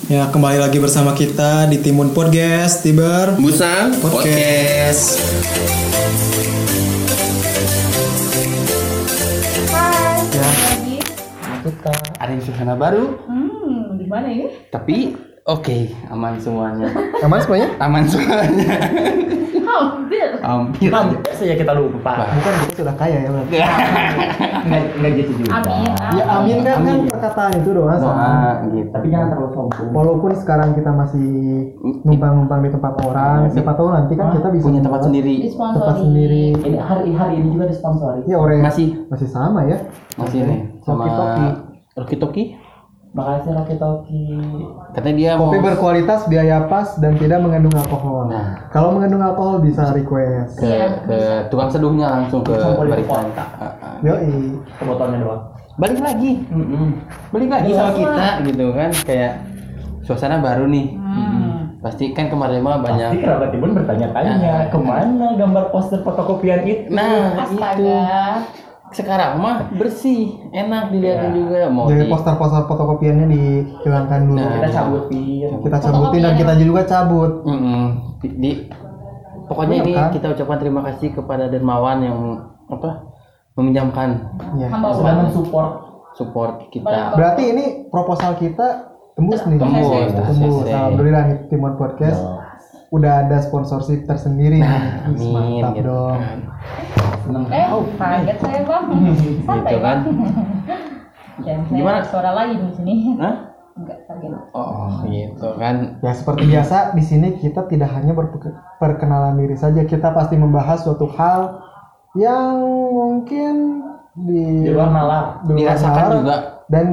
Ya, kembali lagi bersama kita di Timun Podcast, Tiber Busang Podcast. Hai, Ya. lagi. Kita ada yang suasana baru, Di mana ini? tapi oke, aman semuanya. Aman semuanya? Aman semuanya. Hampir. Hampir. Saya kita lupa. Bukan, kita sudah kaya ya Bang? Enggak gitu juga. Amin. Ya amin kan Amin. perkataan itu doang sama. Doa gitu. Tapi jangan terlalu sombong. Walaupun sekarang kita masih numpang-numpang di tempat orang, siapa tahu nanti kan kita bisa punya tempat membuat sendiri. Disponsori. tempat sendiri. Ini hari ini juga disponsori. Ya orang Masih sama ya. masih nih sama Rocky-Toki. Rocky-Toki. Makasih Rocky Toki. Katanya dia mau Kopi berkualitas, biaya pas, dan tidak mengandung alkohol. Nah. Kalau mengandung alkohol bisa request. ke tukang seduhnya langsung ke Langsung boleh barisan. kontak. Yoi. Ke botolnya doang. Balik lagi sama kita gitu kan, kayak suasana baru nih. Pasti kan kemarin mah Pasti banyak. kerabat Timun bertanya-tanya kemana gambar poster fotokopian itu. Nah, itu. Astaga. Sekarang mah bersih, enak dilihatin juga. Mau Jadi di poster-poster fotokopiannya dihilangkan dulu. Nah. Kita cabutin. Kita cabutin dan kita juga cabut. Pokoknya ini Iya kan? kita ucapkan terima kasih kepada Dermawan yang meminjamkan Ya. Hamba Sudah Allah. mensupport. support kita. Berarti ini proposal kita tembus nih. Tembus. Tembus. Alhamdulillah nih Timun Podcast udah ada sponsorship tersendiri. Nah, Wih, amin mantap gitu dong. kan. Kaget saya bang. Santai Gitu kan. Dan saya Gimana? suara lagi di sini. Hah? Enggak kaget. Oh, gitu kan. Ya seperti biasa di sini kita tidak hanya perkenalan diri saja, kita pasti membahas suatu hal yang mungkin Di luar nalar. Dirasakan nalar juga. dan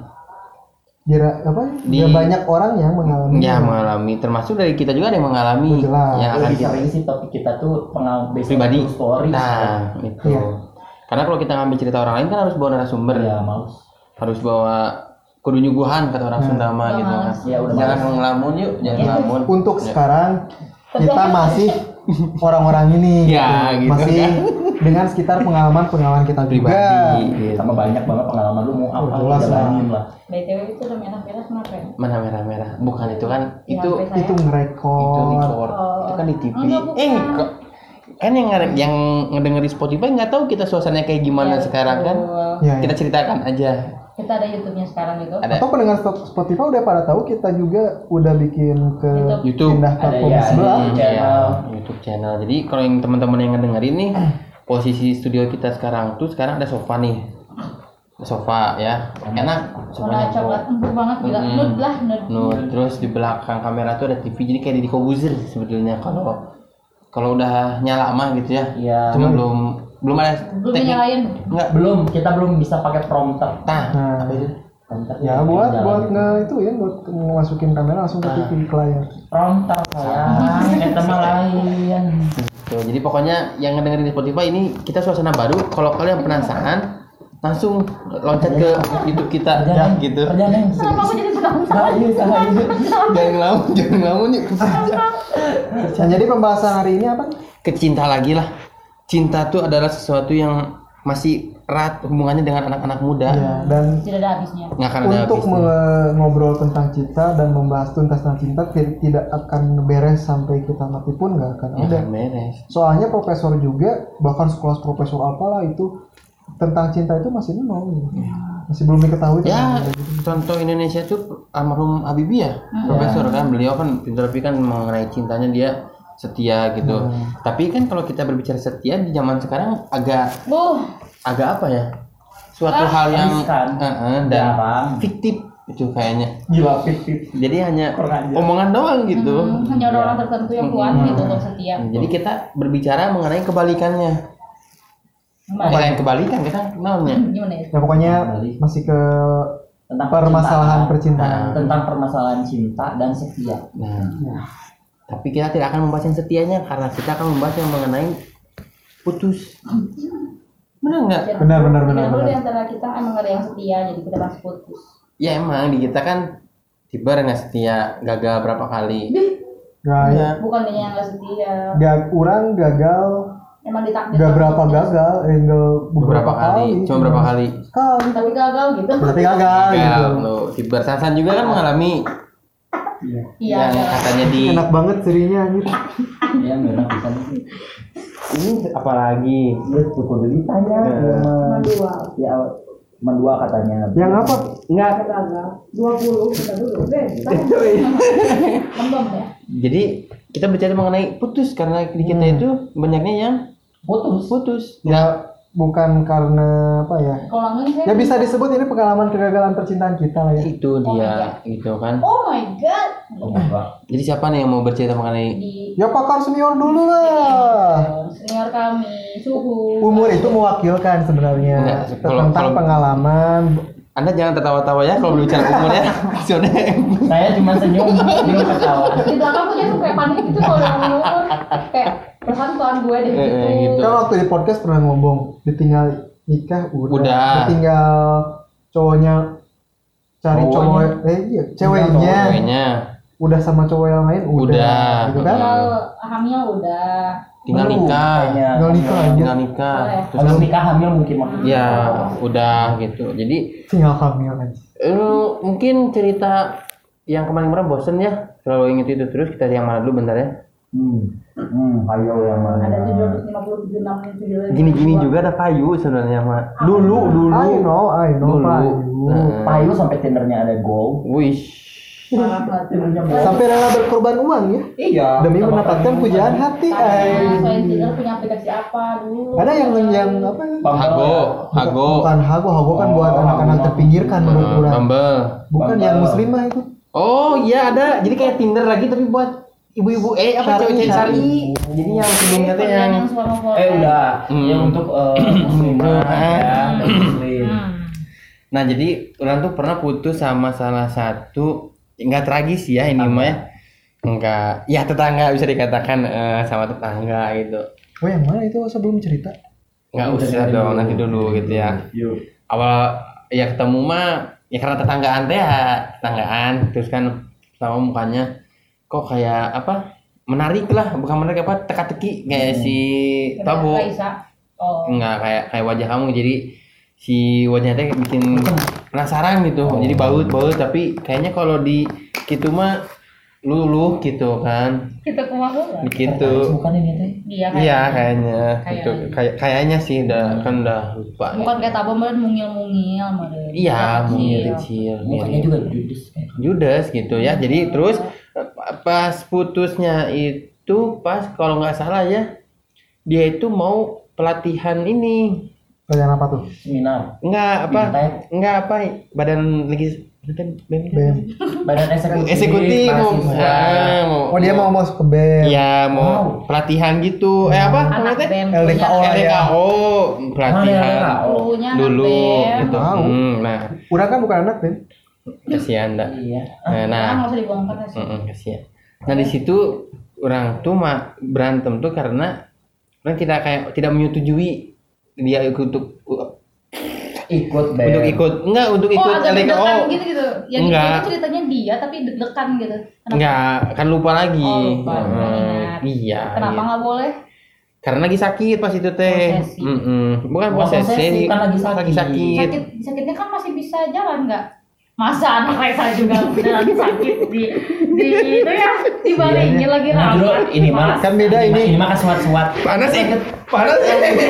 banyak orang yang mengalami. Ya, mengalami, termasuk dari kita juga ada yang mengalami. Oh, jelas. Yang akan Lebih kita sering sih topik kita tuh pengalaman pribadi. story. Nah, itu. Iya. Karena kalau kita ngambil cerita orang lain kan harus bawa narasumber. Ya males. Harus bawa kudu nyuguhan kata orang Sunda mah gitu kan. Ya, udah Jangan males. ngelamun yuk, jangan ngelamun. Untuk Ya. sekarang kita masih orang-orang ini Ya, gitu masih kan. dengan sekitar pengalaman kita juga. Pribadi gitu. Sama banyak banget pengalaman lu mau apa Jelas lah. jalanin lah. BTW itu udah merah-merah kenapa ya? Mana merah-merah? Bukan itu kan, Di itu HP saya. Itu ngerekord. record. Itu kan di TV. Enggak, bukan. Kok kan yang ngedenger di Spotify nggak tahu kita suasananya kayak gimana Iya, sekarang kan. betul. Ya, Kita ceritakan aja. Kita ada YouTube-nya sekarang gitu. Ada Atau pendengar Spotify udah pada tahu kita juga udah bikin ke YouTube. pindah Ada platform ya, sebelah. ada. Channel. Ya, YouTube channel. Jadi kalau yang teman-teman yang ngedengerin nih, posisi studio kita sekarang tuh sekarang ada sofa nih. Sofa ya, enak. Warna Sofanya coklat empuk banget gila. Mm-mm. Nude lah, nude. Terus di belakang kamera tuh ada TV, jadi kayak di Kobuzer sebetulnya kalau udah nyala mah gitu ya. Iya. Cuma belum ada Belum teknik. nyalain. Enggak. Kita belum bisa pakai prompter. Nah, Nah, apa itu? Prompter ya yang buat jalan. itu ya buat masukin kamera langsung ke TV ke layar. prompter sayang. Eta mah lain. Tuh, jadi pokoknya yang ngedengerin di Spotify ini kita suasana baru. Kalau kalian penasaran, langsung loncat ke YouTube kita ya gitu. Perjalanan. Kenapa aku jadi suka Jangan ngelamun yuk. Nah, jadi pembahasan hari ini apa? Kecinta lagi lah. Cinta tuh adalah sesuatu yang masih erat hubungannya dengan anak-anak muda. Ya, dan Tidak ada habisnya. Nggak akan ada untuk habisnya. ngobrol tentang cinta dan membahas tuntas tentang cinta tidak akan beres sampai kita mati pun nggak akan Nggak ada. akan beres. Soalnya profesor juga bahkan sekelas profesor apalah itu tentang cinta itu masih nol gitu. Masih belum diketahui Ya, tentang itu. contoh Indonesia tuh almarhum Habibie ya, profesor kan, beliau kan pintar tapi kan mengenai cintanya dia setia gitu. Tapi kan kalau kita berbicara setia di zaman sekarang agak apa ya? Suatu hal yang riskan. dan Jarang. fiktif itu kayaknya. Gila fiktif. Jadi hanya Kurang aja. omongan doang gitu. Hanya orang tertentu yang kuat gitu untuk setia. Jadi kita berbicara mengenai kebalikannya. Yang kebalikan kita namanya. Gimana ya? Ya pokoknya masih ke Tentang permasalahan percintaan. Tentang permasalahan cinta dan setia. Nah, tapi kita tidak akan membahas yang setianya karena kita akan membahas yang mengenai putus. Benar nggak? Benar. Dulu di antara kita emang ada yang setia, jadi kita bahas putus. Ya emang di kita kan tiba nggak setia, gagal berapa kali. Nah, ya. Bukan dia yang nggak setia. Orang gagal Emang ditakdir. Gak berapa gagal, beberapa kali, cuma berapa kali. Sekali. Tapi gagal gitu. Berarti gagal gitu. Lo Tiber Sansan juga kan mengalami Iya. Yang katanya di Enak banget serinya anjir. Iya enak bisa. ini apalagi Terus kudu ditanya sama Dua. ya mendua katanya. Yang apa? enggak 20 kita dulu deh. Mendom ya. jadi kita bicara mengenai putus karena di kita itu banyaknya yang putus Ya bukan karena apa ya? Kalau enggak saya. Ya bisa disebut ini pengalaman kegagalan percintaan kita lah ya. itu dia gitu kan. Oh my god. Jadi siapa nih yang mau bercerita mengenai Di Ya pakar senior dulu lah. senior kami suhu. Umur itu mewakilkan sebenarnya Enggak, tentang kalau- pengalaman. Anda jangan tertawa-tawa ya kalau berbicara umur ya. Soalnya Saya cuma senyum, dia ketawa. Di belakang tuh dia tuh kayak panik gitu kalau yang ngomong kayak perasaan tuan gue deh gitu. Kan waktu di podcast pernah ngomong ditinggal nikah Udah. ditinggal cowoknya cari cowok iya ceweknya ceweknya udah sama cowok yang lain Udah. gitu kan. tinggal hamil udah tinggal Belum, nikah. kayaknya. Tinggal nikah aja. Tinggal nikah. Boleh. Terus Kalau kan nikah hamil mungkin maksudnya. ya udah gitu. Jadi Tinggal hamil aja. mungkin cerita yang kemarin-kemarin bosen ya. Kalau inget itu terus kita yang mana dulu bentar ya. Ayo yang mana? ada 757 6 Gini-gini juga ada payu sebenarnya mak. Dulu I know Dulu. Pak. Payu sampai tendernya ada go. Wish. Sampai rela berkorban uang ya Iya. demi mendapatkan pujaan hati. Soalnya Tinder punya aplikasi apa dulu Ada yang apa? Hago. Bukan Hago kan buat Oh, anak-anak Hago. terpinggirkan menurut orang. Bumble. Bukan Bumble. yang muslimah itu. Oh iya ada. Jadi kayak Tinder lagi tapi buat ibu-ibu apa Syari, cewek-cewek syari. syari. Jadi yang sebelumnya tuh yang Udah. Yang untuk muslimah Ah. ya, muslim. Nah jadi orang tuh pernah putus sama salah satu nggak tragis ya ini mah ya. Enggak ya tetangga bisa dikatakan sama tetangga gitu. Oh yang mana itu sebelum cerita? Nggak usah dong nanti dulu gitu ya. Yuk. Awal ya ketemu mah ya karena tetanggaan teh ya tetanggaan terus kan sama mukanya kok kayak apa menarik lah bukan menarik apa teka-teki kayak si Tabo enggak kayak wajah kamu jadi si wajahnya teh bikin penasaran gitu jadi baut tapi kayaknya kalau di gitu mah luluh gitu kan kita kumaha gitu Bukan ini teh. iya kayaknya gitu kayaknya sih udah kan udah lupa bukan kayak Tabo meren mungil-mungil meren iya mungil kecil Mukanya juga judes. Judes gitu ya jadi terus pas putusnya itu pas kalau nggak salah ya dia itu mau pelatihan ini Kalian apa tuh? Seminar. enggak apa badan legi BEM. Badan eksekutif mahasiswa. Oh dia mau masuk ke BEM. ya mau pelatihan gitu apa anak namanya BEM LDKO. LDKO pelatihan dulunya anak dulu BEM gitu Tahu. nah Udah kan bukan anak BEM. kasihan dah Iya. nah nggak usah dibongkar sih kasihan nah di situ orang tuh berantem tuh karena orang tidak menyetujui dia untuk Ikut untuk ikut agak LDKO deg-degan gitu yang Enggak. itu ceritanya dia tapi deg-degan gitu kenapa enggak kan lupa lagi lupa, nggak ingat. iya kenapa iya. nggak boleh karena lagi sakit pas itu teh Posesif. bukan Posesif, posesif kan lagi sakit. sakitnya kan masih bisa jalan nggak masa anak Reza juga lagi sakit di itu ya dibaringin lagi Nah, bro, rawat ini mah Kan beda ini. mah kaswat-swat. panas ya masa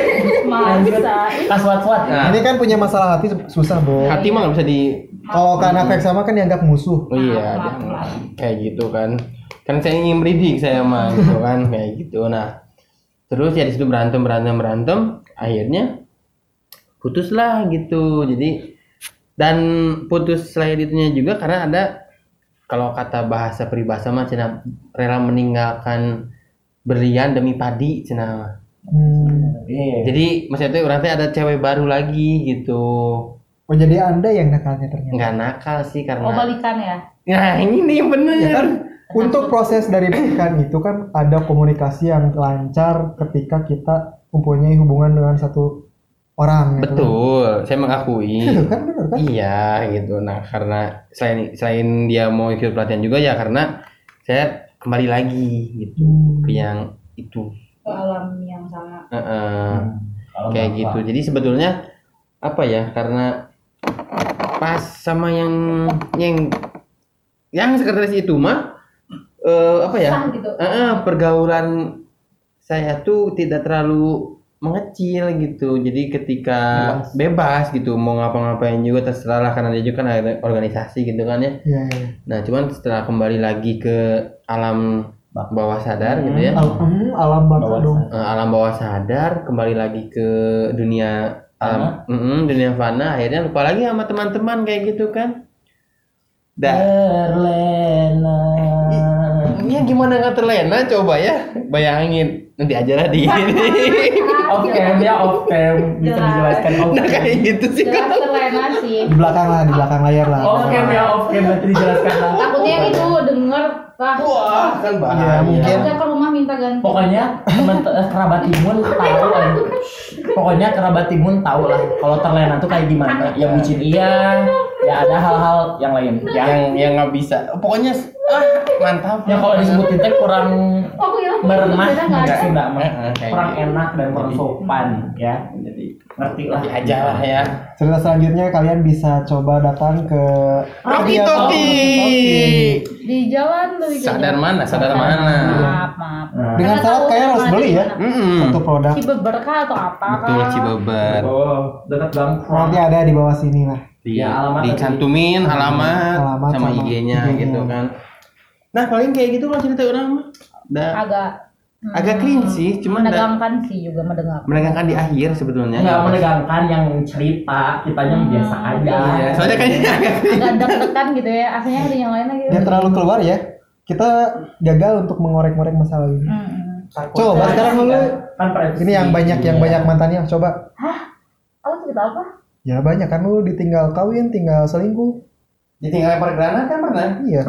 Kaswat-swat. Nah, Ini kan punya masalah hati susah, Bo. hati mah nggak bisa di Kalau ke anak sama kan dianggap musuh. oh iya Maaf, jangan. maaf. Kayak gitu kan saya ingin mendidik saya mah gitu kan kayak gitu nah terus ya di situ berantem akhirnya putuslah gitu jadi dan putus selain itunya juga karena ada kalau kata bahasa peribahasa mah cenah rela meninggalkan berlian demi padi cenah Iya. jadi maksudnya tuh orang teh ada cewek baru lagi gitu Oh jadi Anda yang nakalnya ternyata. nggak nakal sih karena balikan ya nah ini nih bener Ya kan untuk proses dari pernikahan itu kan ada komunikasi yang lancar ketika kita mempunyai hubungan dengan satu orang gitu. betul saya mengakui Itu kan benar kan? iya gitu nah karena selain dia mau ikut pelatihan juga ya karena saya kembali lagi gitu ke yang itu ke alam yang sama Kalau kayak bapak. gitu jadi sebetulnya apa ya karena pas sama yang yang sekretaris itu mah apa ya? Sah gitu. Pergaulan saya tuh tidak terlalu mengecil gitu. Jadi ketika bebas gitu mau ngapa-ngapain juga terserah lah karena dia juga kan ada organisasi gitu kan ya. Iya. Nah, cuman setelah kembali lagi ke alam bawah sadar gitu ya. Alam bawah dong. Alam bawah sadar, kembali lagi ke dunia alam, dunia fana, akhirnya lupa lagi sama teman-teman kayak gitu kan. Terlena. Ya gimana nggak terlena coba ya, bayangin nanti aja lah di Off cam bisa dijelaskan off nah kayak gitu sih. Jelas terlena sih. Di belakang layar lah. off cam nanti dijelaskan lah. Takutnya itu denger Wah, kan bahaya. Ya, mungkin. Udah ke rumah minta ganti. Pokoknya kerabat Timun tahu lah. Pokoknya kerabat Timun tahu lah kalau terlena tuh kayak gimana. Ya bucin iya, ya ada hal-hal yang lain. Yang nggak bisa. Pokoknya mantap. Ya kalau disebutin teh kurang Oh, iya. merenah Nggak enggak ada. sih enggak mah. Kayak Kurang gitu. enak dan kurang sopan ya. Jadi ngerti lah Aja lah ya. Cerita selanjutnya kalian bisa coba datang ke Toki. Di jalan tuh. Sadar mana? Sadar mana? Maaf. Dengan Karena syarat tahu kalian harus mana beli ya. gimana. Satu produk. Cibeber kah atau apa Betul, kah? Cibeber. Oh, dekat banget. Nanti ada di bawah sini lah. Ya, alamat Dicantumin alamat Alamat sama sama IG-nya IG-nya. gitu kan. Nah, paling kayak gitu kalau cerita orang mah. Agak cringe sih, cuman menegangkan sih juga mendengar. menegangkan di akhir sebetulnya. Enggak menegangkan yang cerita, kitanya biasa aja. Iya, soalnya kayaknya agak Agak deg-degan gitu ya. Aslinya ada yang lain lagi. Yang terlalu keluar ya. Kita gagal untuk mengorek-ngorek masalah ini. Coba sekarang dulu. Kan privacy. Ini yang banyak mantannya. Coba. Aku cerita apa? Ya banyak kan lu ditinggal kawin, tinggal selingkuh. ditinggal lempar granat kan pernah. Iya.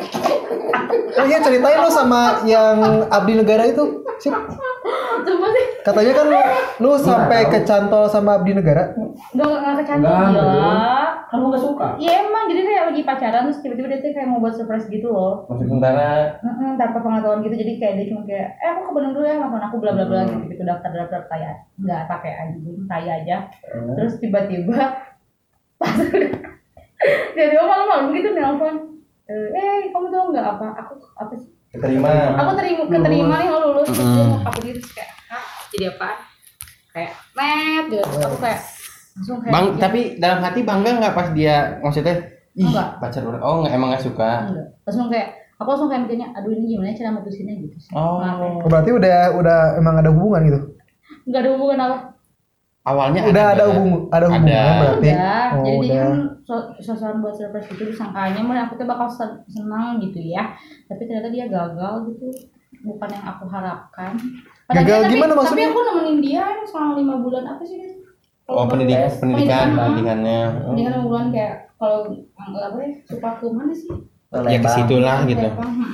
Oh iya ceritain lu sama yang abdi negara itu. Sip. Coba sih. Katanya kan lu sampai kecantol sama abdi negara. Enggak kecantol Enggak, gila. Kamu nggak suka? Iya emang jadi kayak lagi pacaran terus tiba-tiba dia tuh kayak mau buat surprise gitu loh. Masuk tentara. Tanpa pengetahuan gitu jadi kayak dia cuma kayak aku ke Bandung dulu ya telepon aku bla bla bla gitu daftar kayak nggak pakai aja terus tiba-tiba pas jadi malam-malam gitu nelpon kamu tahu nggak apa sih Keterima. aku keterima nih lo lulus terus dia mau aku gitu terus kayak jadi apa kayak net gitu terus aku kayak langsung kayak Bang, tapi dalam hati bangga nggak pas dia maksudnya Enggak. pacar orang? Oh nggak, emang nggak suka. enggak langsung kayak aku langsung kayak mikirnya aduh ini gimana cara mutusinnya gitu sih Oh. Maaf ya. Oh, berarti udah emang ada hubungan gitu. nggak ada hubungan apa Awalnya Udah ada Bang. hubungan Ada. berarti. udah Oh, jadi dia udah. kan sosokan buat surprise gitu disangkanya aku tuh bakal senang gitu ya tapi ternyata dia gagal gitu bukan yang aku harapkan Gagal tapi, gimana tapi maksudnya? aku nemenin dia selama 5 bulan apa sih dia? Oh pendidikannya. Pendidikan. Pendidikannya Pendidikan 5 bulan kayak kalau apa ya suka ke mana sih ya ke situlah gitu.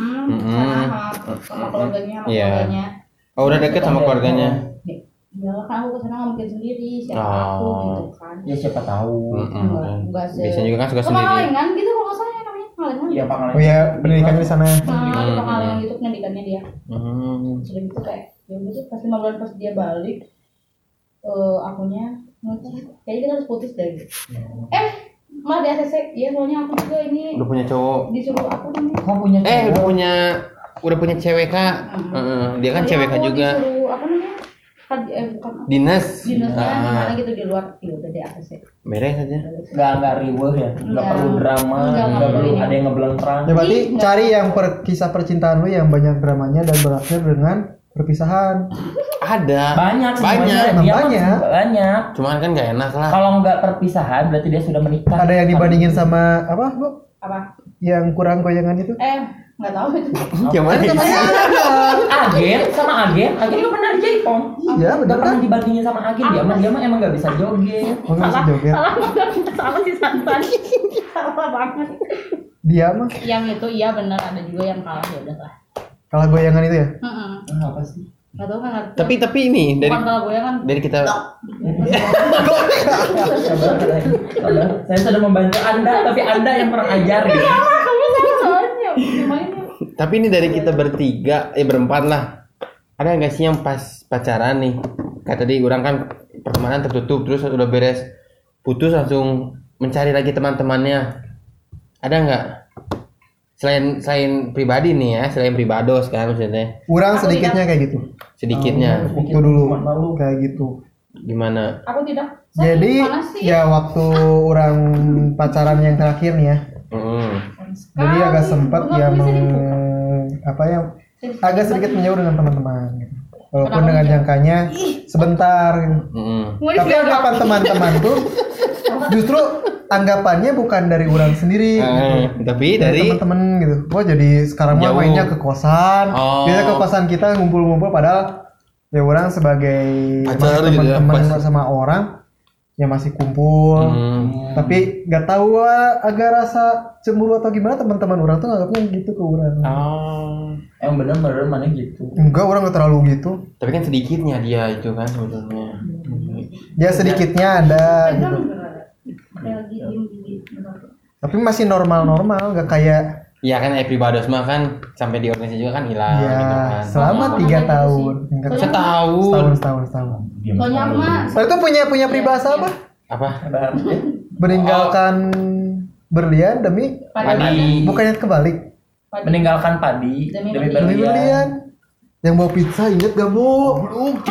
sama keluarganya sama Iya. keluarganya Oh udah deket sama keluarganya. ya kan aku kesana nggak mungkin sendiri siapa Oh. aku gitu kan Ya siapa tahu. enggak sih Biasanya juga kan suka sendiri. Pengalengan gitu kalau nggak salah ya namanya pengalengan Iya Pak. Oh ya pendidikannya di sana. nah di pengalengan gitu pendidikannya dia Hmm. sudah gitu kayak ya udah tuh pas 5 bulan pas dia balik akunya kayaknya kita harus putus deh gitu. Malah di ACC ya soalnya aku juga ini Udah punya cowok. disuruh aku namanya Kamu punya Udah punya cewek kak. Dia kan cewek kak aku juga. disuruh apa namanya bukan Dinas. dinasnya Ah, gimana gitu di luar ya udah di ACC beres aja. nggak riweuh ya. Nggak Enggak. perlu drama, Enggak nggak perlu perlu. ada yang ngebelengkrang. Ya berarti Ih, enggak. cari yang kisah percintaan lu yang banyak dramanya dan berakhir dengan perpisahan. Ada. Banyak Banyak. semuanya. Dia mah Banyak. banyak. Cuman kan gak enak lah. Kalau nggak perpisahan berarti dia sudah menikah. Ada yang dibandingin sama apa, Bu? apa Yang kurang goyangan itu? nggak tahu itu Yang mana? Agen sama agen juga pernah di Jaipong. Iya, bener Nggak pernah kan? dibandingin sama agen. Dia mah emang nggak bisa joget. Oh, nggak bisa joget. salah sih santan salah banget Dia mah yang itu iya benar ada juga yang kalah ya udah lah kalah goyangan itu ya. Apa sih? nggak tahu kan ngerti Tapi ini dari bukan kalah goyangan kita Sabar. Saya sudah membantu Anda, tapi Anda yang kurang ajar gitu. kamu salah soalnya gimana tapi ini dari kita bertiga berempat lah. Ada nggak sih yang pas pacaran nih? Kayak tadi orang kan pertemanan tertutup terus udah beres putus langsung mencari lagi teman-temannya. Ada nggak? selain pribadi nih ya, selain pribados kan maksudnya. Kurang sedikitnya kayak gitu. Sedikitnya. Waktu dulu kayak gitu. Gimana? Aku tidak. Jadi Gimana sih? ya waktu orang pacaran yang terakhir nih ya. Jadi agak sempat ya agak sedikit menjauh dengan teman-teman gitu. Walaupun dengan jangkanya sebentar gitu. Tapi anggapan teman-teman tuh justru anggapannya bukan dari orang sendiri gitu. Tapi dari teman-teman gitu. Oh jadi sekarang mah jauh. mainnya ke kosan. Biasanya ke kosan kita ngumpul-ngumpul padahal ya orang sebagai pacar gitu ya, teman-teman sama orang ya masih kumpul. Tapi nggak tahu agak rasa cemburu atau gimana teman-teman orang tuh nganggapnya gitu ke orang. Yang bener-bener mana gitu. Enggak, orang nggak terlalu gitu. Tapi kan sedikitnya dia itu kan sebetulnya. Ya sedikitnya ada gitu. Tapi masih normal-normal, nggak kayak Iya kan pribados mah kan sampai di organisasi juga kan hilang ya gitu kan. selama 3 tahun. Setahun. Setahun. Soalnya aku mah Soalnya itu punya peribahasa apa? Apa? Meninggalkan berlian demi Padi. bukannya kebalik. Meninggalkan padi demi Demi berlian. berlian. Yang mau pizza inget gak mau?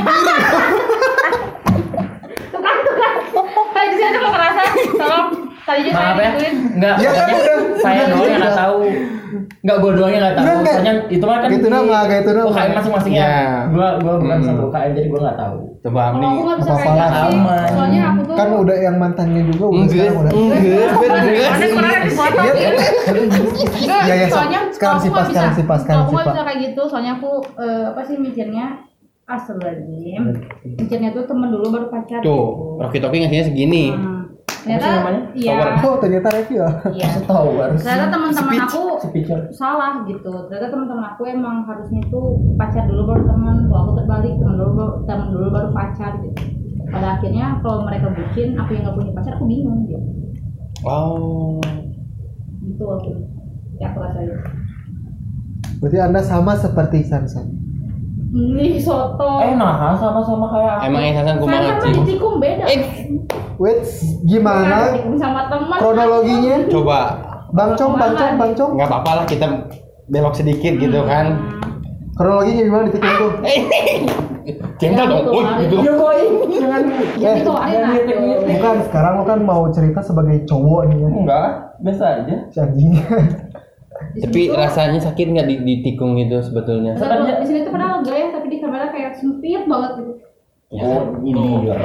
Kayak di sini mau ngerasa tolong tadinya saya Maaf ya, gituin. enggak, Ya kan pokoknya udah. saya doang yang nggak tahu. Enggak, gue doang yang nggak tahu. Enggak. Soalnya itu mah kan Itu nama, itu nama. UKM masing-masingnya. Ya. Gua bukan satu UKM jadi gue nggak tahu. Coba Kalau nih. aku nggak bisa Apa-apa kayak lah. gitu sih. Aman. Soalnya aku tuh Kan udah yang mantannya juga udah sekarang udah. Mana kurang dipotong. Ya, ya, Soalnya sekarang kalau aku sipas, nggak sekarang bisa- sipas, kalau sekarang aku nggak sipas. bisa kayak gitu, soalnya aku apa sih mikirnya Astagfirullahaladzim. Mikirnya tuh temen dulu baru pacar. Tuh, Rocky Talking ngasihnya segini. Ternyata sih namanya? iya. Oh ternyata Revi ya. Iya. Tahu harus. Ternyata teman-teman aku Speaker. salah gitu. Ternyata teman-teman aku emang harusnya tuh pacar dulu baru teman. Kalau aku terbalik teman dulu baru pacar gitu. Pada akhirnya kalau mereka bucin, aku yang nggak punya pacar, aku bingung gitu. Oh. Gitu aku. Ya aku rasain. Berarti Anda sama seperti Sansan. Nih soto. Nah, sama-sama kayak aku. Emang Sasan Saya kumaha sama sih? ditikung beda. Wait, gimana Ditikung sama teman. kronologinya? Coba. Bang Cong. Enggak apa-apa lah kita belok sedikit gitu kan. Kronologinya gimana di TikTok tuh? Jengkel dong. Gitu. Ya boy, jangan Jadi kok jangan enak. ngitik-ngitik. Bukan, sekarang lo kan mau cerita sebagai cowok nih ya. Enggak, biasa aja. Si anjing. Tapi rasanya sakit nggak di tikung gitu sebetulnya? Di sini tuh padahal lega ya, tapi di kamera kayak sempit banget gitu. Ya. Oh, ini ya.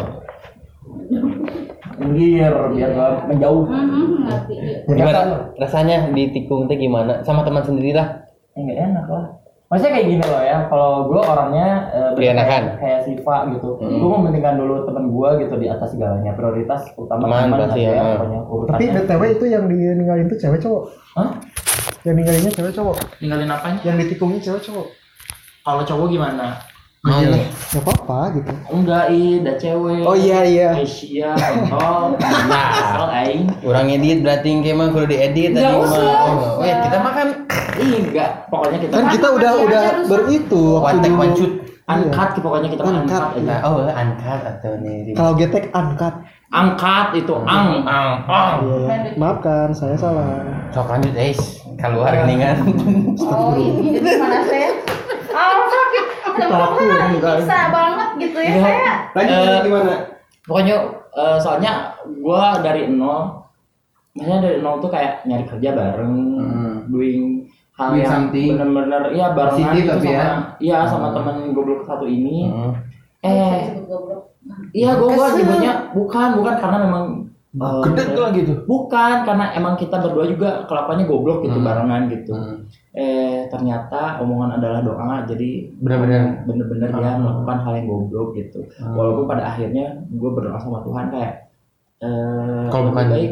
Minggir biar gak menjauh. Ngerti. Ya, Gimana kata- rasanya di tikung teh gimana? Sama teman sendiri lah. Enggak enak lah. Maksudnya kayak gini loh ya, kalau gue orangnya Enakan. kayak Siva gitu. Gue mementingkan dulu temen gue gitu di atas segalanya. Prioritas utama Teman teman pasti, aja ya. pokoknya urutannya. Tapi BTW itu yang ninggalin tuh cewek cowok. Hah? Yang ninggalinnya cewek cowok. Tinggalin apanya? Yang ditikungnya cewek cowok. Kalau cowok gimana? Mau. Gak apa-apa gitu. Enggak, ada cewek. Oh iya. Asia, kontol. Nah. Asal aing. Kurang edit berarti emang kudu diedit tadi Nggak usah. mah. Weh, kita makan Enggak, pokoknya kita Kan kita udah beritu waktu Wantek dulu. wancut. angkat pokoknya kita Angkat. angkat aja. Nah, oh, angkat atau nih. Kalau getek angkat. Angkat itu ang. Iya. Maafkan, saya salah. Sok lanjut, keluar geningan. Oh ini jadi mana saya? Sakit. Bisa banget gitu ya saya. Lanjut gimana? Pokoknya soalnya gua dari nol, maksudnya dari nol tuh kayak nyari kerja bareng, doing hal Doing yang something bener-bener ya barengan positif gitu tapi sama ya. iya sama teman goblok satu ini. Saya sebut goblok. Iya gua nyebutnya bukan karena memang Gede tuh gitu. bukan karena emang kita berdua juga kelakuannya goblok gitu barengan gitu. Ternyata omongan adalah doa, jadi Bener-bener. dia melakukan hal yang goblok gitu. Walaupun pada akhirnya gue berdoa sama Tuhan kayak Kalau bukan baik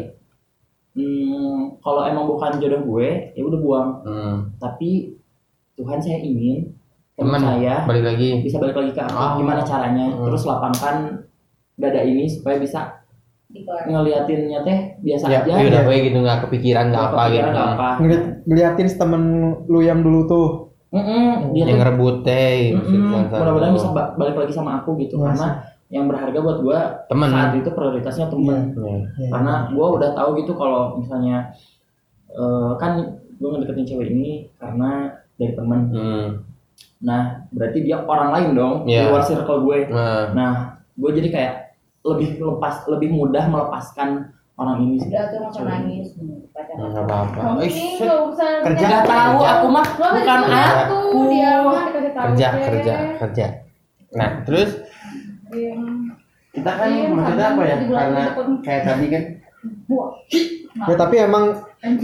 kalau emang bukan jodoh gue ya udah buang. Tapi Tuhan saya ingin teman saya balik lagi. bisa balik lagi ke aku. Gimana caranya? Terus lapangkan dada ini supaya bisa ngeliatinnya teh biasa Ya, aja. udah gue gitu nggak kepikiran nggak apa gitu. Nggak apa. Ngeliatin temen lu yang dulu tuh. Dia Yang tuh ngerebut teh. mudah-mudahan bisa balik lagi sama aku gitu. Iya Karena yang berharga buat gua Temen. saat itu prioritasnya temen. Iya. Karena gua udah tahu gitu kalau misalnya kan gue ngedeketin cewek ini karena dari teman. Nah berarti dia orang lain dong di luar circle gue. Nah gue jadi kayak lebih mudah melepaskan orang ini sih. Udah tuh langsung nangis. Enggak apa-apa. Kerja enggak tahu aku mah bukan aku. Dia mah dikasih tahu. Kerja. Nah, terus kita kan maksudnya apa ya? Karena kayak tadi kan. Ya tapi emang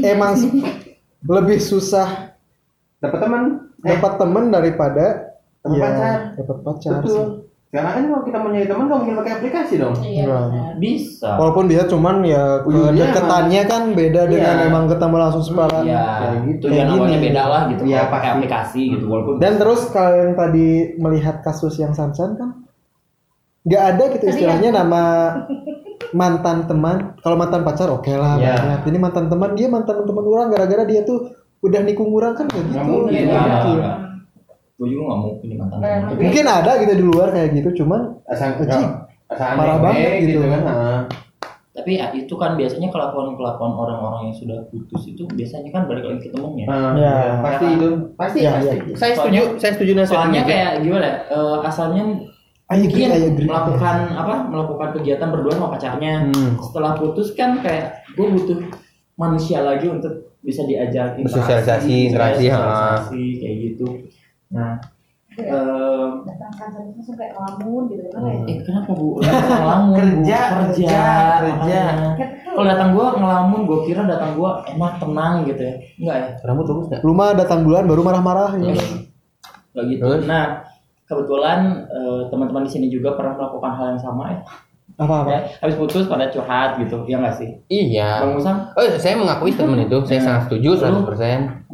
lebih susah dapat teman daripada dapat pacar. Betul. Karena kan kalau kita mau nyari teman nggak mungkin pakai aplikasi dong. Iya. Bisa. Walaupun bisa cuman ya kedekatannya kan beda dengan emang ketemu langsung separan. Iya. Gitu. Yang awalnya beda lah gitu. Ya pakai aplikasi gitu walaupun. Dan terus kalau yang tadi melihat kasus yang Samsan kan nggak ada gitu istilahnya nama mantan teman. Kalau mantan pacar oke lah banyak. Ini mantan teman, dia mantan teman orang gara-gara dia tuh udah nikung orang kan kayak gitu. Gue juga nggak mau punya mantan. Mungkin ada gitu di luar kayak gitu, cuman parah banget gitu kan. Tapi ya, itu kan biasanya kelakuan orang-orang yang sudah putus itu biasanya kan balik lagi ke temennya. Pasti itu. Pasti. Saya setuju soalnya kayak gimana? Asalnya mungkin melakukan kegiatan berdua sama pacarnya. Setelah putus kan kayak gue butuh manusia lagi untuk bisa diajak sosialisasi, interaksi kayak gitu. Nah, datang kantor langsung kayak ngelamun gitu kan kenapa Bu? Ngelamun kerja. Kalau datang gua ngelamun, gua kira datang gua enak tenang gitu ya. Enggak ya? Rambut bagus enggak? Lu mah datang duluan baru marah-marah ya. Enggak gitu. Nah, kebetulan teman-teman di sini juga pernah melakukan hal yang sama ya. Apa? Ya, habis putus pada curhat gitu, ya nggak sih? Iya. Bang Musang? Saya mengakui statement itu, saya sangat setuju 100%.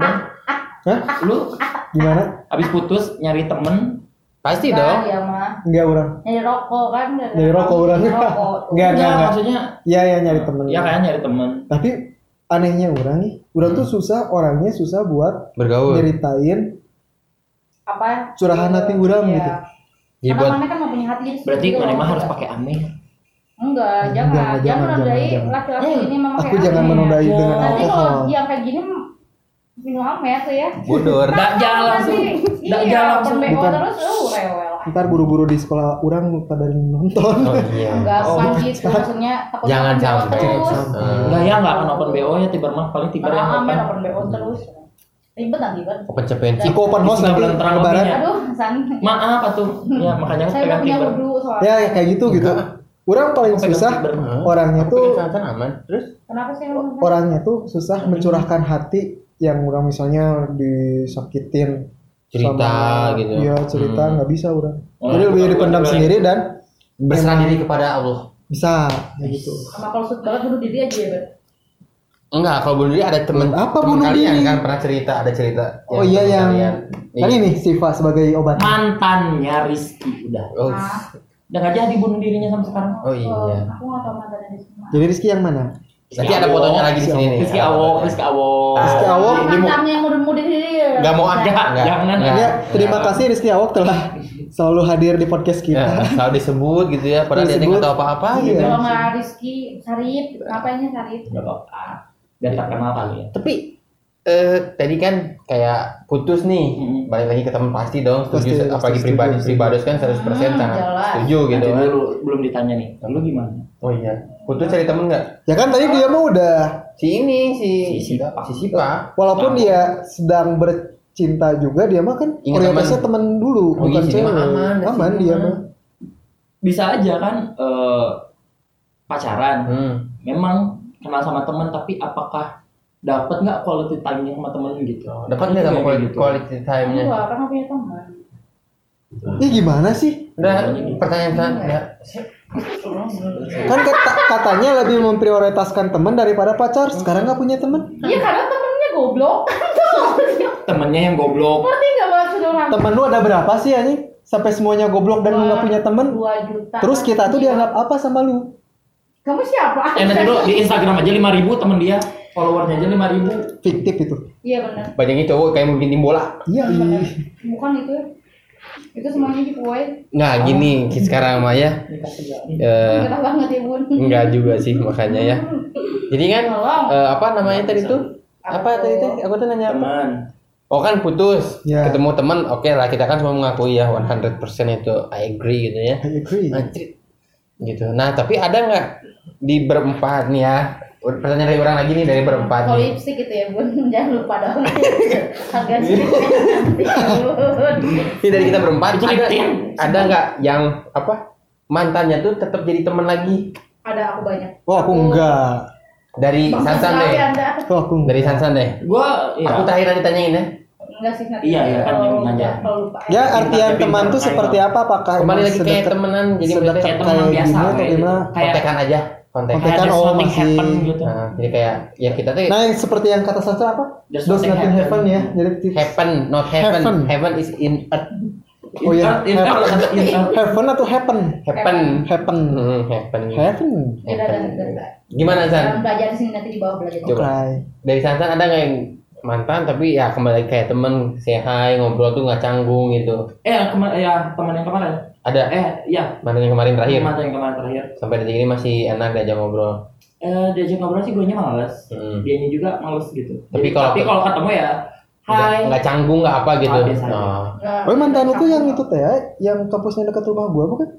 Lu gimana? Habis putus nyari temen? Pasti dong. Iya mah. Enggak orang. Nyari rokok kan? Nyari rokok orang. Enggak. Maksudnya? Iya nyari temen. Iya kan nyari temen. Tapi anehnya orang nih, orang tuh orangnya susah buat bergaul, nyeritain apa? Curahan hati orang gitu. Karena mana kan mau punya hati. Berarti mana mah harus pakai aneh. Enggak, jangan menodai laki-laki ini memakai aku jangan menodai dengan nanti alkohol. kalau yang kayak gini minum amer tuh ya. Bodor. Enggak jalan langsung. Enggak jalan langsung terus rewel. Ntar buru-buru di sekolah orang pada nonton. Oh iya. Enggak gitu maksudnya takut jangan sampai. Enggak ya enggak akan open BO ya tiba mah paling tiba yang open BO terus. Ribet nanti kan. Open CPNC. Open house nanti lebaran. Aduh, San. Maaf atuh. Ya makanya saya pegang tiba. Ya kayak gitu. Orang paling susah orangnya tuh aman. Terus kenapa sih orangnya tuh susah mencurahkan hati yang orang misalnya disakitin cerita gitu. Iya cerita nggak bisa orang. Jadi lebih dipendam sendiri dan berserah diri kepada Allah. Bisa kayak gitu. Sama kalau suka banget bunuh diri aja ya. Enggak, kalau bunuh diri ada temen kalian kan pernah cerita ada cerita. Oh iya yang kan ini Siva sebagai obat. Mantannya Rizky udah. Udah nggak jadi bunuh dirinya sampai sekarang. Oh iya. Aku nggak tahu mantannya Rizky. Jadi Rizky yang mana? Nanti ada fotonya lagi di sini nih. Rizky Awok. Mantannya yang mudah diri. Enggak mau ada. Jangan. Ya, terima kasih Rizky Awok telah selalu hadir di podcast kita. Selalu disebut gitu ya, padahal dia nggak tahu apa-apa gitu. Kalau nggak Rizky, Sarip, ngapainnya Sarip? Nggak apa-apa. Biar terkenal kali ya. Tapi tadi kan kayak putus nih, balik lagi ke teman pasti dong, setuju. Apalagi pribadi kan 100% sangat setuju gitu kan. Belum ditanya nih, lu gimana? Oh iya, putus cari temen nggak? Ya kan tadi dia mah udah si Sipa. Walaupun dia sedang bercinta juga, dia mah kan orientasinya teman dulu, bukan cewek. Aman dia mah. Bisa aja kan pacaran, memang kenal sama teman, tapi apakah dapat nggak quality time-nya sama temen gitu? Dapat nggak sama quality time-nya? Enggak, kan punya teman. Gimana sih? Udah pertanyaan ya. Kan katanya lebih memprioritaskan teman daripada pacar. Sekarang nggak punya teman? Iya karena temennya goblok. Temennya yang goblok. Ngerti nggak maksud orang? Temen lu ada berapa sih ya nih? Sampai semuanya goblok dan lu nggak punya temen? 2 juta. Terus kita tuh dianggap apa sama lu? Kamu siapa? Nanti dulu di Instagram aja 5.000 temen dia, followernya aja 5.000. Fiktif itu. Iya benar. Banyaknya cowok kayak mau bikin tim bola. Iya. Bukan itu. Itu semuanya giveaway. Nggak gini sekarang mah ya. Enggak banget ya Bun. Enggak juga sih makanya ya. Jadi kan apa namanya tadi tuh? Apa tadi teh? Aku tuh nanya teman. Oh kan putus, ketemu teman, oke lah kita kan semua mengakui ya 100% itu I agree gitu ya. I agree. Gitu. Nah tapi ada nggak di berempat nih ya? Pertanyaan dari orang lagi nih dari berempat. Kalau lipstick gitu ya bun, jangan lupa dong. Harga Ini dari kita berempat ada nggak yang apa mantannya tuh tetap jadi teman lagi? Ada, aku banyak. Oh aku enggak. Dari Sansan deh. Oh aku enggak. Dari Sansan deh. Gua Aku terakhir ditanyain ya. Enggak sih nanti. Iya kan yang nanya. Ya artian teman tuh seperti apa? Apakah kembali lagi kayak temenan jadi kayak teman biasa kayak kontekan aja. Kontekan masih gitu. Nah, jadi kayak ya kita tuh nah yang seperti yang kata Sansa apa? Does nothing happen ya. Jadi happen not heaven. Heaven is in earth. Oh ya, heaven atau happen? Happen. Heaven. Gimana San? Belajar di sini nanti di bawah belajar. Oke. Dari Sansan ada nggak yang mantan tapi ya kembali kayak temen, say hi, ngobrol tuh nggak canggung gitu? Teman yang kemarin. Ada? Iya. Mantan yang kemarin terakhir. Sampai detik ini masih enak diajak ngobrol. Diajak ngobrol sih guanya males. Dianya juga males gitu. Tapi kalau ketemu ya hai. Nggak canggung nggak apa gitu. Oh mantan itu yang itu teh yang kampusnya dekat rumah gua bukan?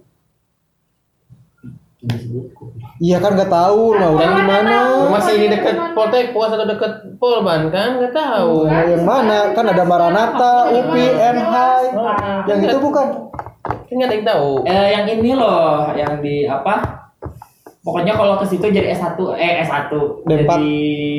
Iya kan nggak tahu rumah orang di mana. Rumah sih ini dekat Poltek Puas atau dekat Polban kan nggak tahu. Yang mana kan ada Maranatha, UPI, MHI. Yang itu bukan? Nggak ada yang tahu. Yang ini loh, yang di apa? Pokoknya kalau ke situ jadi S1. Jadi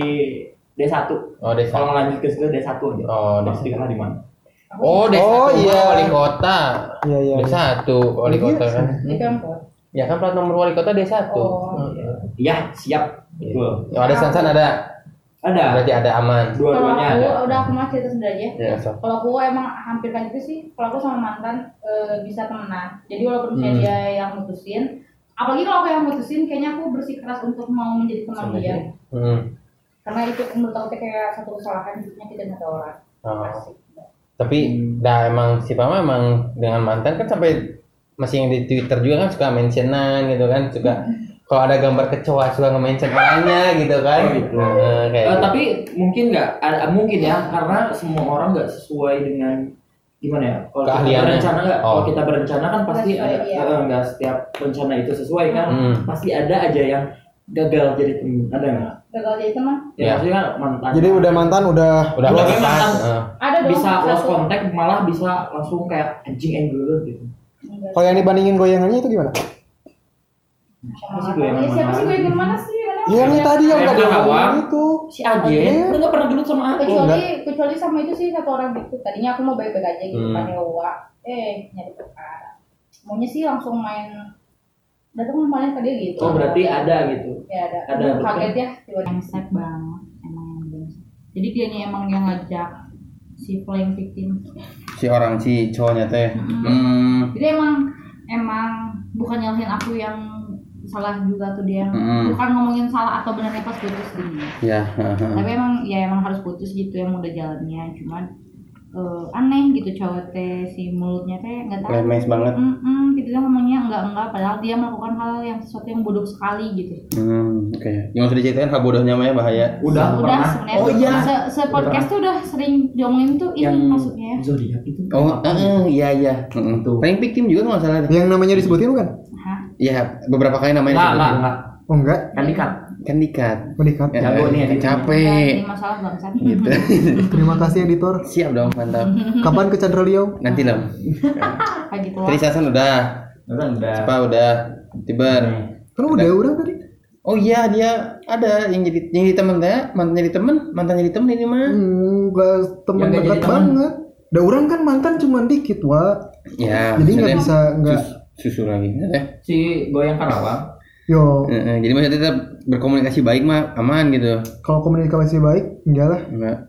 D1. Oh, D1. Kalau lanjut ke situ D1 aja. Oh, D1 di mana? Oh, D1 iya. Wali kota. Iya. D1 wali kota kan. Di kampus. Ya kan plat nomor wali kota D1. Iya, siap. Betul. Yang ada Sansan ada. Berarti ada aman. Dua-duanya ada. Kalau aku udah aku masih itu sebenarnya. Kalau aku emang hampir kan itu sih. Kalau aku sama mantan bisa temenan. Jadi walaupun misalnya dia yang mutusin, apalagi kalau aku yang mutusin, kayaknya aku bersikeras untuk mau menjadi teman dia. Karena itu menurut aku kayak satu kesalahan hidupnya kita nggak tahu orang. Tapi emang si Pama emang dengan mantan kan sampai masih yang di Twitter juga kan suka mentionan gitu kan, suka kalau ada gambar kecoa suka nge-mention orangnya gitu kan. Tapi mungkin mungkin ya karena semua orang nggak sesuai dengan gimana ya. Kalau kita berencana nggak, kalau kita berencana kan pasti ada nggak setiap rencana itu sesuai kan. Pasti ada aja yang gagal jadi teman. Ada nggak? Gagal jadi teman? Ya maksudnya kan mantan. Jadi udah mantan mantan. Ada dong. Bisa lost contact malah bisa langsung kayak anjing dulu gitu. Kalau yang dibandingin goyangannya itu gimana? Siapa sih goyangan mana sih? Yang tadi yang tadi itu si Agen, lu nggak pernah gelut sama aku. Kecuali sama itu sih satu orang gitu. Tadinya aku mau baik-baik aja gitu kan nyari perkara. Maunya sih langsung main datang main ke dia gitu. Oh berarti ada gitu. Ya ada. Kaget ya tiba-tiba set banget emang yang jadi dianya emang yang ngajak si playing victim. Si cowoknya teh. Jadi emang bukan nyalahin aku yang salah juga tuh dia. Bukan ngomongin salah atau benarnya pas putus gini. Ya. Tapi emang harus putus gitu yang udah jalannya. Cuman aneh gitu cowok teh si mulutnya teh nggak tahu. Lemes banget. Gitu dia ngomongnya enggak padahal dia melakukan hal yang sesuatu yang bodoh sekali gitu. Oke. Yang usah diceritain hal bodohnya mah ya bahaya. Udah sebenarnya. Oh iya. Se-podcast tuh udah sering diomongin tuh ini maksudnya. Zodiak itu. Iya. Paling victim juga nggak salah. Yang namanya disebutin bukan? Iya, beberapa kali namanya disebutin. Enggak. Oh enggak? Kan dikat. Jago nih capek. Ini masalah bangsat. Gitu. Terima kasih editor. Siap dong, mantap. Kapan ke Chandra Liau? Nanti lah. Kayak gitu. Tadi Sasan udah. Apa udah? Tibar. Kan udah tadi. Oh iya dia ada yang jadi teman teh, mantan jadi teman ini mah. Enggak teman dekat banget. Da orang kan mantan cuma dikit, Wak. Ya. Jadi enggak bisa susu lagi. Si Goyang Karawang. Yo. Jadi maksudnya tetap berkomunikasi baik mah aman gitu. Kalau komunikasi baik enggak lah. Enggak.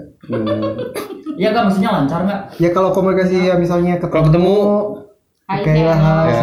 Ya enggak maksudnya lancar enggak? Ya kalau komunikasi ya misalnya ketemu kayak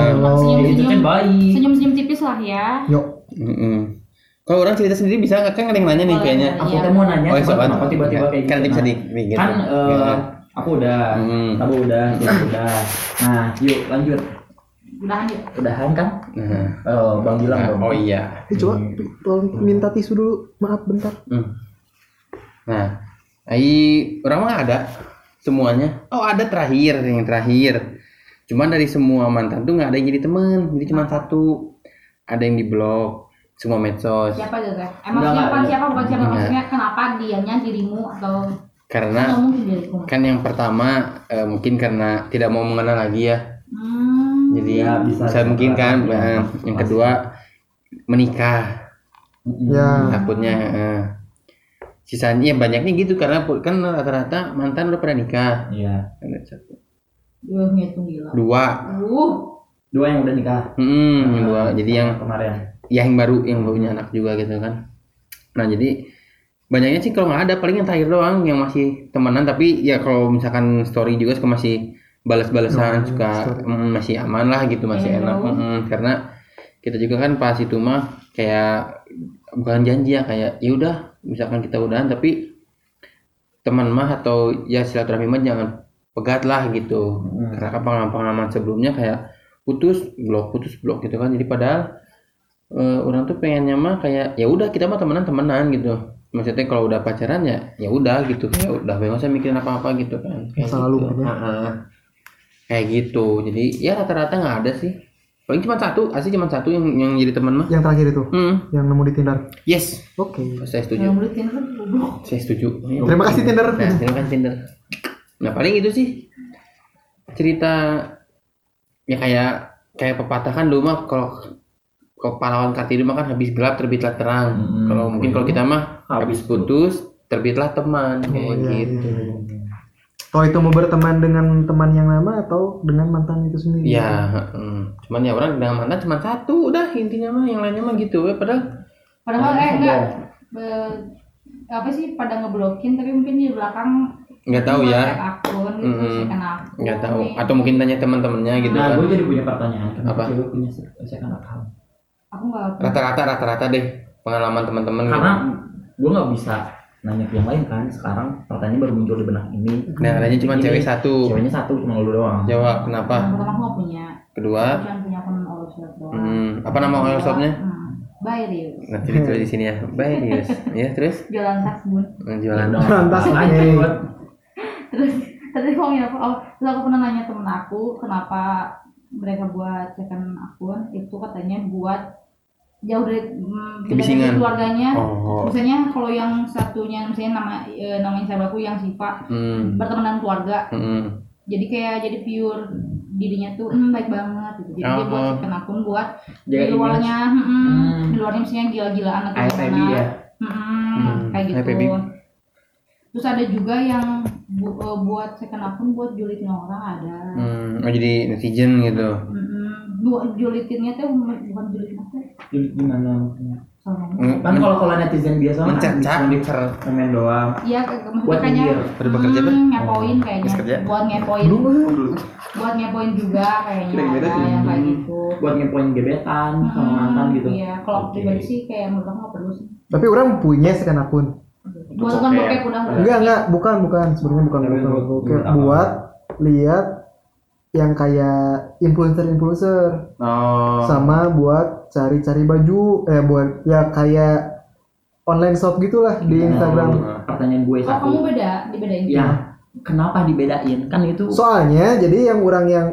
senyum tipis lah ya. Yo. Kalau orang cerita sendiri bisa nggak kan ada yang nanya nih kayaknya. Aku tuh mau nanya. Kenapa tiba-tiba kayak gitu? Kan bisa Kan aku udah, kamu udah, kita udah. Nah, yuk lanjut. Udahan kan? Bang bilang dong. Oh iya. Coba tolong minta tisu dulu. Maaf bentar. Nah, orang mah ada semuanya. Oh, ada yang terakhir. Cuman dari semua mantan tuh nggak ada yang jadi teman, jadi cuma satu. Ada yang di blok semua medsos. Siapa gitu kan? Emang siapa bukan siapa maksudnya kenapa dianya dirimu atau karena kan yang pertama mungkin karena tidak mau mengenal lagi ya. Jadi ya, bisa mungkin kan. Yang kedua menikah. Ya. Takutnya. Sisanya banyaknya gitu karena kan rata-rata mantan udah pernah nikah. Iya. Satu. Dua yang udah nikah. Dua. Jadi yang kemarin. Ya yang baru yang punya anak juga gitu kan. Nah jadi banyaknya sih kalau nggak ada paling yang terakhir doang yang masih temenan tapi ya kalau misalkan story juga suka masih balas-balasan suka masih aman lah gitu masih enak karena kita juga kan pas itu mah kayak bukan janji ya kayak ya udah misalkan kita udahan tapi teman mah atau ya silaturahmi mah jangan pegat lah gitu karena kan pengalaman sebelumnya kayak putus blok gitu kan jadi padahal orang tuh pengennya mah kayak ya udah kita mah temenan gitu maksudnya kalau udah pacaran ya udah gitu ya udah nggak usah mikirin apa-apa gitu kan kayak selalu gitu. Kayak gitu jadi ya rata-rata nggak ada sih paling cuma satu yang jadi teman mah yang terakhir itu yang nemu di Tinder. Yes. Oke. Saya setuju. Saya setuju. Terima kasih Tinder. Terima kasih Tinder. Nah paling itu sih cerita ya kayak pepatah kan dulu mah kalau pahlawan Kartini mah kan habis gelap terbitlah terang. Kalau mungkin kalau kita mah habis putus terbitlah teman kayak gitu. Kalau itu mau berteman dengan teman yang lama atau dengan mantan itu sendiri? Ya, cuman ya orang dengan mantan cuma satu, udah intinya mah yang lainnya mah gitu. Padahal enggak apa sih pada ngeblokin tapi mungkin di belakang nggak tahu ya. Akun gitu, nggak tahu. Atau mungkin tanya teman-temannya gitu. Nah, gue jadi punya pertanyaan. Kenapa lu punya second account? Aku nggak. Rata-rata deh pengalaman teman-teman. Karena gue nggak bisa nanya ke yang lain kan sekarang pertanyaan baru muncul di benak ini. Nah, nanya cuma cewek satu. Ceweknya satu cuma lu doang. Jawab kenapa? Pertama aku nggak punya. Kedua? Aku cuma punya akun all shop doang. Apa nama all shopnya? Bayrius. Nanti ditulis di sini ya. Bayrius. Ya terus? Jualan tas bun. Jualan tas lanjut. Terus ngomongin apa? Terus aku pernah nanya temen aku kenapa mereka buat second akun itu katanya buat jauh dari keluarganya. Misalnya kalau yang satunya misalnya namanya sahabat aku yang Siva berteman dengan keluarga. Jadi jadi pure dirinya tuh baik banget gitu. Jadi dia buat second akun buat di luarnya di luarnya misalnya gila-gilaan atau gimana. Kayak gitu. Terus ada juga yang buat second akun buat julitin orang ada. Jadi netizen gitu. Julitinnya tuh bukan julitin apa? Julit gimana? Kan kalau netizen biasa mah mencap komen doang. Iya, makanya bekerja ngepoin kayaknya. Buat ngepoin juga kayaknya ada yang kayak gitu. Buat ngepoin gebetan sama mantan gitu. Iya, kalau pribadi sih kayak menurut aku nggak perlu sih. Tapi orang punya second akun. Bukan bokep udah. Enggak, bukan sebenarnya bukan bokep. Buat lihat yang kayak influencer sama buat cari-cari baju buat ya kayak online shop gitulah di Instagram. Pertanyaan gue satu. Kamu dibedain? Ya, kenapa dibedain? Kan itu soalnya jadi yang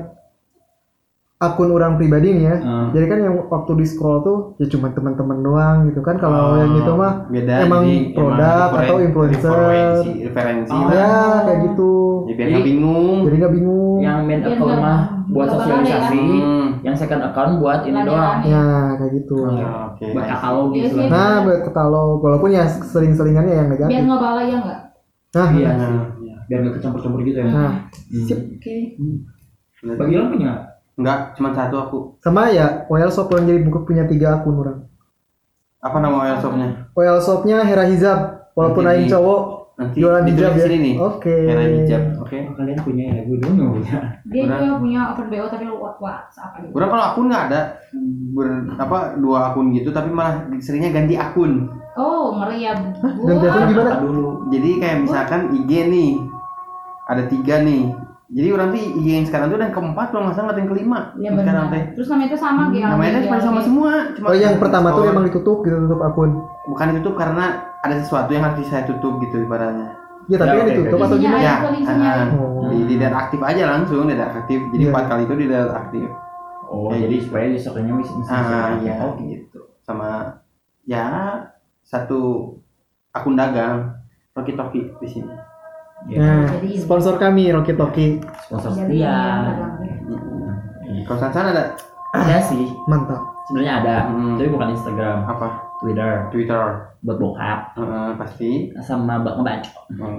akun orang pribadi nih ya. Jadi kan yang waktu di scroll tuh ya cuma teman-teman doang gitu kan. Kalau yang itu mah beda, emang produk atau influencer. Referensi. Ya kayak gitu. Jadi nggak bingung. Yang main account mah buat sosialisasi, yang second account buat ini doang. Ya kayak gitu. Buat katalog gitu. Nah, buat katalog walaupun ya sering-seringannya yang negatif. Biar nggak balai ya nggak? Nah, iya sih. Biar nggak kecampur-campur gitu ya. Nah, sip. Bagi lo punya? Enggak, cuma satu aku. Sama ya, oil shop orang jadi punya 3 akun orang. Apa nama oil shopnya? Oil shopnya Hera Hijab. Walaupun aing cowok jualan hijab ya. Oke. Hera Hijab. Oke. Kalian punya ya, gue dulu nggak punya. Dia juga punya akun BO tapi WhatsApp aja. Orang kalau akun nggak ada 2 akun gitu, tapi malah seringnya ganti akun. Oh, ngeri ya. Ganti akun gimana? Dulu. Jadi kayak misalkan IG nih, ada 3 nih. Jadi orang tuh IG yang sekarang tuh yang keempat kalau nggak salah yang kelima. Iya benar. Terus namanya itu sama gitu. Namanya itu sama semua. Cuma yang pertama tuh emang ditutup akun. Bukan ditutup karena ada sesuatu yang harus saya tutup gitu ibaratnya. Ya tapi kan ditutup atau gimana? Ya. Di aktif aja langsung, tidak aktif. Jadi 4 kali itu tidak aktif. Oh, jadi supaya besoknya bisa. Ya, gitu. Sama ya satu akun dagang Rocky Toki di sini. Nah, sponsor kami Rocky Toki. Sponsor setia. Kalau sana ada? Ada sih. Mantap. Sebenarnya ada, tapi bukan Instagram. Apa? Twitter. Buat bokap. Pasti. Sama buat ngebaca.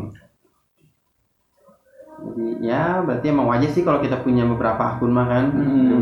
Jadi ya berarti emang wajar sih kalau kita punya beberapa akun mah kan.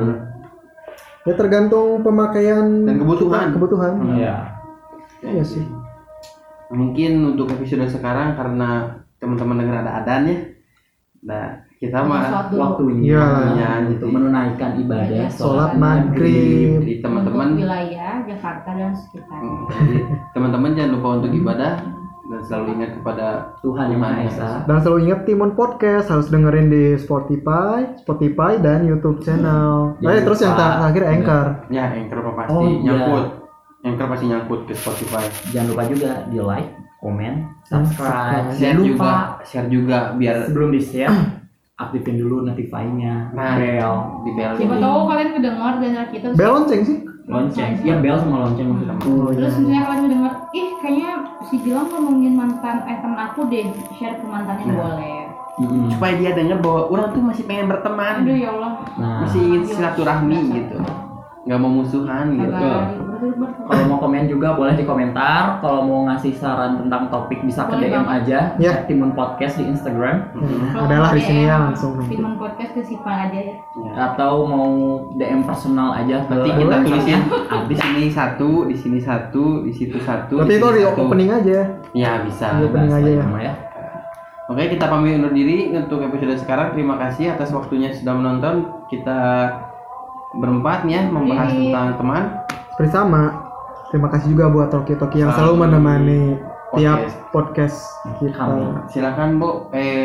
Ya tergantung pemakaian dan kebutuhan. Iya sih. Mungkin untuk episode sekarang karena teman-teman dengar ada adan ya. Nah, kita mah waktunya untuk menunaikan ibadah sholat maghrib. Jadi teman-teman wilayah Jakarta dan sekitar. Jadi teman-teman jangan lupa untuk ibadah dan selalu ingat kepada Tuhan Yang Maha Esa. Dan selalu ingat Timun Podcast harus dengerin di Spotify dan YouTube channel. Terus yang terakhir Anchor. Ya, Anchor pasti nyangkut. Anchor pasti nyangkut ke Spotify. Jangan lupa juga di like, komen, subscribe, share juga biar sebelum di share aktifin dulu notify-nya, bell. Siapa tahu kalian kedengar dan kita. Bel lonceng sih. Lonceng. Ya bel sama lonceng maksudnya. Terus misalnya kalian mendengar, kayaknya si Gilang ngomongin mantan teman aku deh, share ke mantannya boleh. Supaya dia dengar bahwa orang tuh masih pengen berteman. Aduh ya Allah. Masih ingin silaturahmi gitu. Nggak mau musuhan gitu. Kalau mau komen juga boleh di komentar. Kalau mau ngasih saran tentang topik bisa ke DM aja. Ya. Timun Podcast di Instagram. Adalah di sini ya langsung. Timun Podcast ke Sipa aja ya. Atau mau DM personal aja. Nanti kita tulisin di sini satu, di sini satu, di situ satu. Tapi kalau di opening aja. Ya bisa. Di opening aja ya. Oke, kita pamit undur diri untuk episode sekarang. Terima kasih atas waktunya sudah menonton. Kita berempat ya membahas tentang teman. Seperti sama. Terima kasih juga buat Rocky Toki yang selalu menemani tiap podcast kita. Silakan Bu,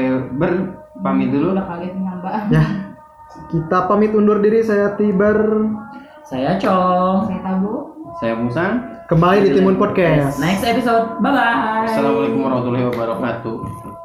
pamit dulu. Ya, kita pamit undur diri. Saya Tiber. Saya Cong. Saya Tabu. Saya Musang. Kembali di Timun Podcast. Next episode. Bye bye. Assalamualaikum warahmatullahi wabarakatuh.